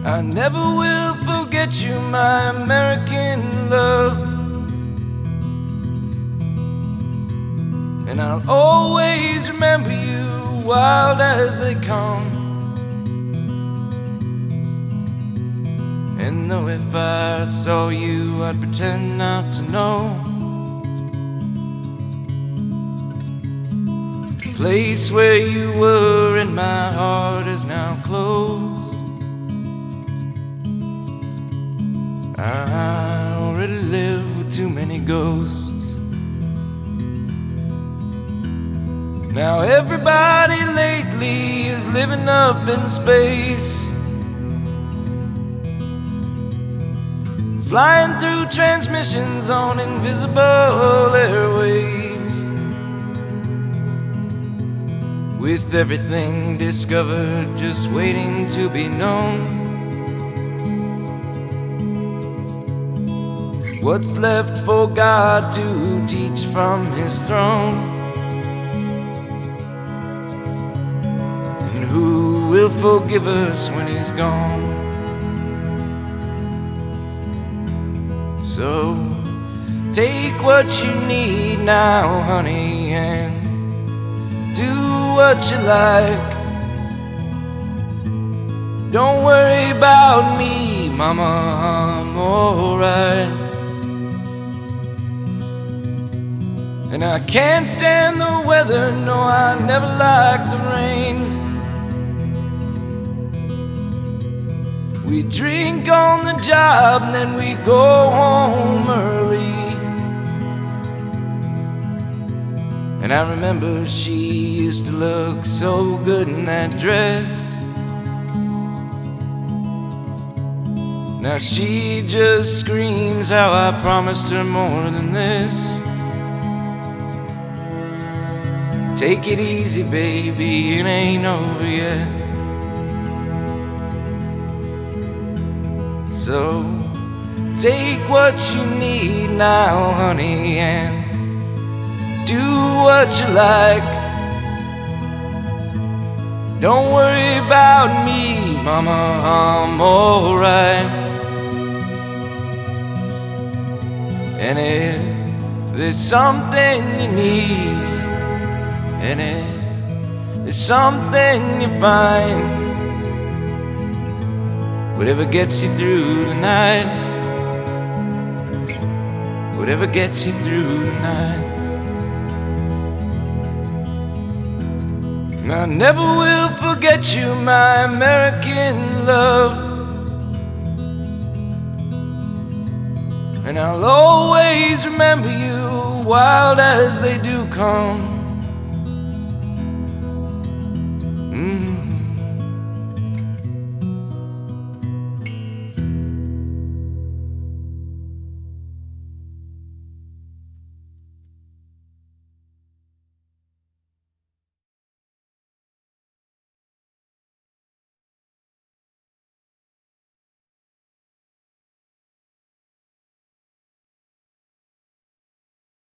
I never will forget you, my American love. And I'll always remember you, wild as they come. And though if I saw you, I'd pretend not to know. The place where you were in my heart is now closed. I already live with too many ghosts. Now everybody lately is living up in space, flying through transmissions on invisible airwaves, with everything discovered just waiting to be known. What's left for God to teach from His throne? And who will forgive us when He's gone? So take what you need now, honey, and do what you like. Don't worry about me, mama, I'm alright. And I can't stand the weather, no, I never liked the rain. We drink on the job and then we go home early. And I remember she used to look so good in that dress. Now she just screams how I promised her more than this. Take it easy, baby, it ain't over yet. So take what you need now, honey, and do what you like. Don't worry about me, mama, I'm alright. And if there's something you need, and if there's something you find, whatever gets you through the night, whatever gets you through the night. I never will forget you, my American love. And I'll always remember you, wild as they do come.